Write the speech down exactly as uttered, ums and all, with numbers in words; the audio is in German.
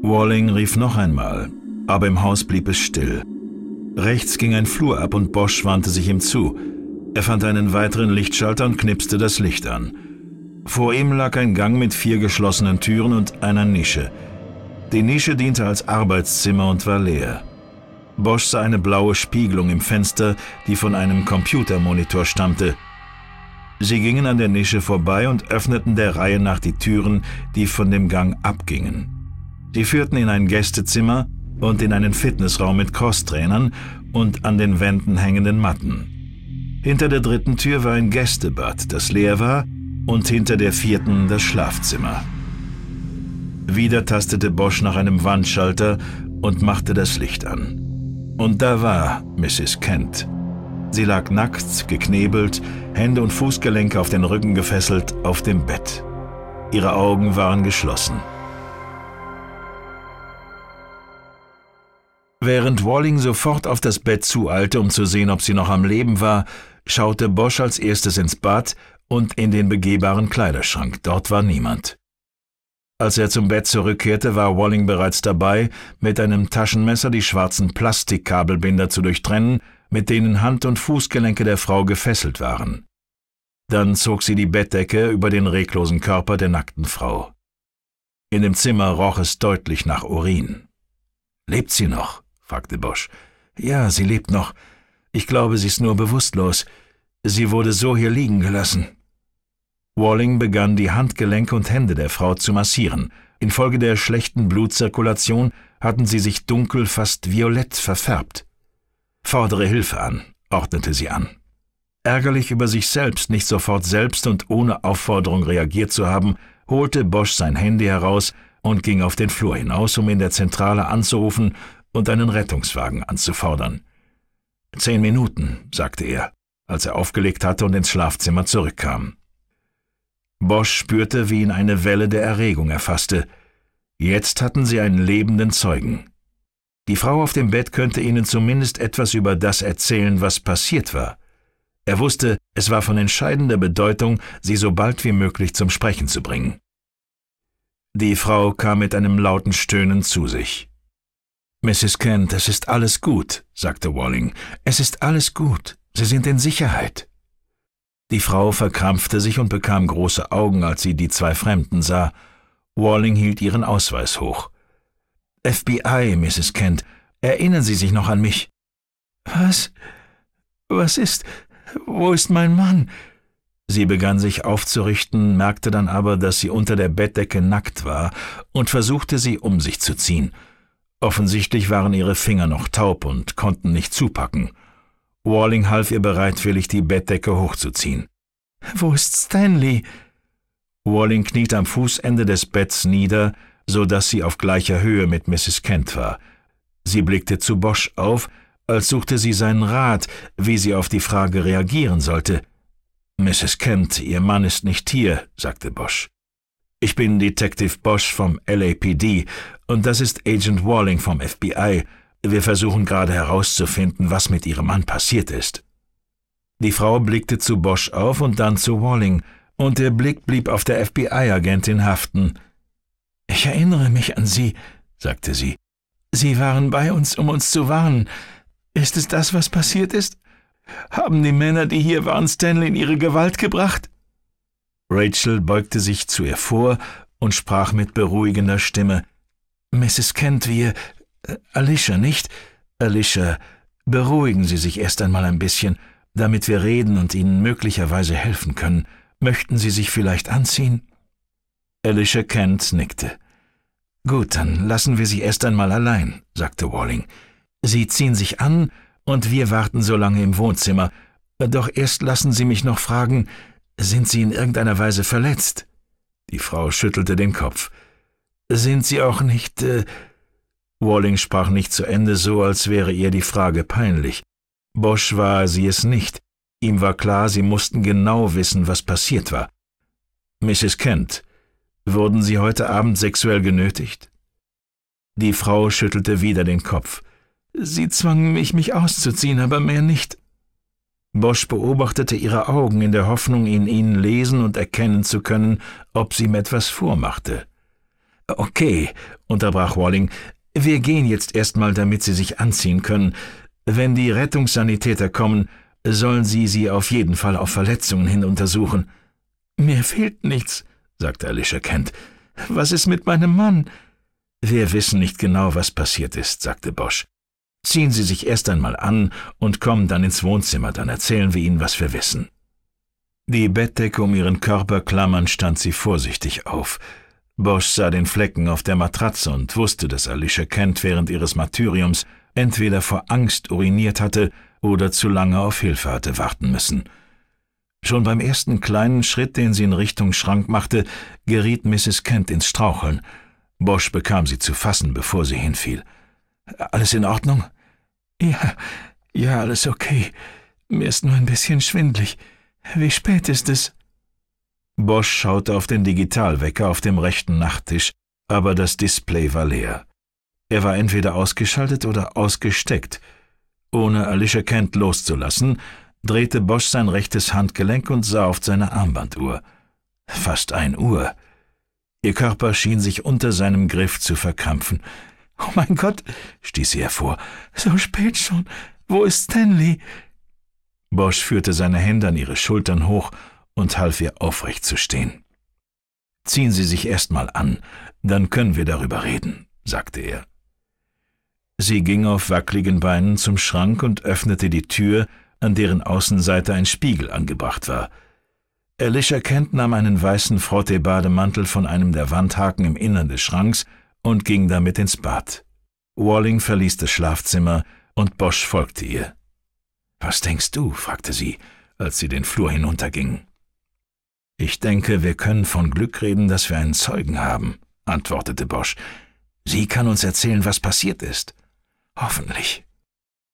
Walling rief noch einmal, aber im Haus blieb es still. Rechts ging ein Flur ab und Bosch wandte sich ihm zu. Er fand einen weiteren Lichtschalter und knipste das Licht an. Vor ihm lag ein Gang mit vier geschlossenen Türen und einer Nische. Die Nische diente als Arbeitszimmer und war leer. Bosch sah eine blaue Spiegelung im Fenster, die von einem Computermonitor stammte. Sie gingen an der Nische vorbei und öffneten der Reihe nach die Türen, die von dem Gang abgingen. Sie führten in ein Gästezimmer und in einen Fitnessraum mit Crosstrainern und an den Wänden hängenden Matten. Hinter der dritten Tür war ein Gästebad, das leer war, und hinter der vierten das Schlafzimmer. Wieder tastete Bosch nach einem Wandschalter und machte das Licht an. Und da war Misses Kent. Sie lag nackt, geknebelt, Hände und Fußgelenke auf den Rücken gefesselt, auf dem Bett. Ihre Augen waren geschlossen. Während Walling sofort auf das Bett zueilte, um zu sehen, ob sie noch am Leben war, schaute Bosch als erstes ins Bad und in den begehbaren Kleiderschrank. Dort war niemand. Als er zum Bett zurückkehrte, war Walling bereits dabei, mit einem Taschenmesser die schwarzen Plastikkabelbinder zu durchtrennen, mit denen Hand- und Fußgelenke der Frau gefesselt waren. Dann zog sie die Bettdecke über den reglosen Körper der nackten Frau. In dem Zimmer roch es deutlich nach Urin. »Lebt sie noch?« fragte Bosch. »Ja, sie lebt noch. Ich glaube, sie ist nur bewusstlos. Sie wurde so hier liegen gelassen.« Walling begann, die Handgelenke und Hände der Frau zu massieren. Infolge der schlechten Blutzirkulation hatten sie sich dunkel, fast violett verfärbt. »Fordere Hilfe an«, ordnete sie an. Ärgerlich über sich selbst, nicht sofort selbst und ohne Aufforderung reagiert zu haben, holte Bosch sein Handy heraus und ging auf den Flur hinaus, um in der Zentrale anzurufen und einen Rettungswagen anzufordern. »Zehn Minuten«, sagte er, als er aufgelegt hatte und ins Schlafzimmer zurückkam. Bosch spürte, wie ihn eine Welle der Erregung erfasste. Jetzt hatten sie einen lebenden Zeugen. Die Frau auf dem Bett könnte ihnen zumindest etwas über das erzählen, was passiert war. Er wusste, es war von entscheidender Bedeutung, sie so bald wie möglich zum Sprechen zu bringen. Die Frau kam mit einem lauten Stöhnen zu sich. »Misses Kent, es ist alles gut«, sagte Walling. »Es ist alles gut. Sie sind in Sicherheit.« Die Frau verkrampfte sich und bekam große Augen, als sie die zwei Fremden sah. Walling hielt ihren Ausweis hoch. »F B I, Misses Kent. Erinnern Sie sich noch an mich?« »Was? Was ist? Wo ist mein Mann?« Sie begann sich aufzurichten, merkte dann aber, dass sie unter der Bettdecke nackt war und versuchte, sie um sich zu ziehen. Offensichtlich waren ihre Finger noch taub und konnten nicht zupacken. Walling half ihr bereitwillig, die Bettdecke hochzuziehen. »Wo ist Stanley?« Walling kniete am Fußende des Betts nieder, so dass sie auf gleicher Höhe mit Misses Kent war. Sie blickte zu Bosch auf, als suchte sie seinen Rat, wie sie auf die Frage reagieren sollte. »Misses Kent, Ihr Mann ist nicht hier«, sagte Bosch. »Ich bin Detective Bosch vom L A P D und das ist Agent Walling vom F B I. Wir versuchen gerade herauszufinden, was mit Ihrem Mann passiert ist.« Die Frau blickte zu Bosch auf und dann zu Walling, und der Blick blieb auf der F B I-Agentin haften. »Ich erinnere mich an Sie«, sagte sie. »Sie waren bei uns, um uns zu warnen. Ist es das, was passiert ist? Haben die Männer, die hier waren, Stanley in ihre Gewalt gebracht?« Rachel beugte sich zu ihr vor und sprach mit beruhigender Stimme. »Misses Kent, wir... Äh, Alicia, nicht? Alicia, beruhigen Sie sich erst einmal ein bisschen, damit wir reden und Ihnen möglicherweise helfen können. Möchten Sie sich vielleicht anziehen?« Alicia Kent nickte. »Gut, dann lassen wir Sie erst einmal allein«, sagte Walling. »Sie ziehen sich an und wir warten so lange im Wohnzimmer. Doch erst lassen Sie mich noch fragen, sind Sie in irgendeiner Weise verletzt?« Die Frau schüttelte den Kopf. »Sind Sie auch nicht...« Äh Walling sprach nicht zu Ende, so als wäre ihr die Frage peinlich. Bosch war sie es nicht. Ihm war klar, sie mussten genau wissen, was passiert war. »Misses Kent, wurden Sie heute Abend sexuell genötigt?« Die Frau schüttelte wieder den Kopf. »Sie zwangen mich, mich auszuziehen, aber mehr nicht.« Bosch beobachtete ihre Augen in der Hoffnung, in ihnen lesen und erkennen zu können, ob sie ihm etwas vormachte. »Okay«, unterbrach Walling, »wir gehen jetzt erstmal, damit Sie sich anziehen können. Wenn die Rettungssanitäter kommen, sollen Sie sie auf jeden Fall auf Verletzungen hin untersuchen.« »Mir fehlt nichts«, sagte Alicia Kent. »Was ist mit meinem Mann?« »Wir wissen nicht genau, was passiert ist«, sagte Bosch. »Ziehen Sie sich erst einmal an und kommen dann ins Wohnzimmer, dann erzählen wir Ihnen, was wir wissen.« Die Bettdecke um ihren Körper klammernd stand sie vorsichtig auf. Bosch sah den Flecken auf der Matratze und wusste, dass Alicia Kent während ihres Martyriums entweder vor Angst uriniert hatte oder zu lange auf Hilfe hatte warten müssen. Schon beim ersten kleinen Schritt, den sie in Richtung Schrank machte, geriet Misses Kent ins Straucheln. Bosch bekam sie zu fassen, bevor sie hinfiel. »Alles in Ordnung?« »Ja, ja, alles okay. Mir ist nur ein bisschen schwindlig. Wie spät ist es?« Bosch schaute auf den Digitalwecker auf dem rechten Nachttisch, aber das Display war leer. Er war entweder ausgeschaltet oder ausgesteckt. Ohne Alicia Kent loszulassen, drehte Bosch sein rechtes Handgelenk und sah auf seine Armbanduhr. Fast ein Uhr. Ihr Körper schien sich unter seinem Griff zu verkrampfen. »Oh mein Gott«, stieß sie hervor, »so spät schon. Wo ist Stanley?« Bosch führte seine Hände an ihre Schultern hoch und half ihr aufrecht zu stehen. »Ziehen Sie sich erst mal an, dann können wir darüber reden«, sagte er. Sie ging auf wackligen Beinen zum Schrank und öffnete die Tür, an deren Außenseite ein Spiegel angebracht war. Alicia Kent nahm einen weißen Frottee-Bademantel von einem der Wandhaken im Innern des Schranks und ging damit ins Bad. Walling verließ das Schlafzimmer und Bosch folgte ihr. »Was denkst du?« fragte sie, als sie den Flur hinuntergingen. »Ich denke, wir können von Glück reden, dass wir einen Zeugen haben«, antwortete Bosch. »Sie kann uns erzählen, was passiert ist.« »Hoffentlich«,